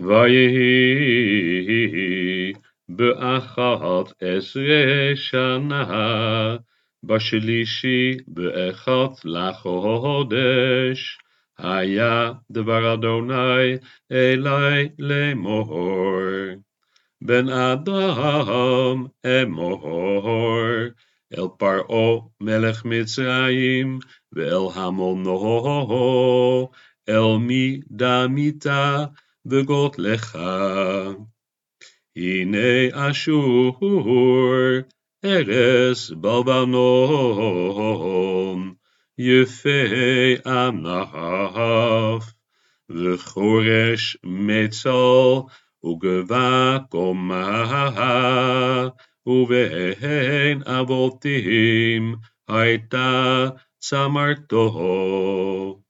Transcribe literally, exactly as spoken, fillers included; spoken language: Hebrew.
ויהי באחת עשרה שנה, בשלישי באחת לחודש, היה דבר אדוני אלי לאמור, בן אדם אמור אל פרעה מלך מצרים ואל המונו, אל מי דמית בגודלך. הנה אשור ארץ בלבנון, יפה ענף, וחורש מצל וגבעה קומה, ובעין אבותים הייתה צמרתו.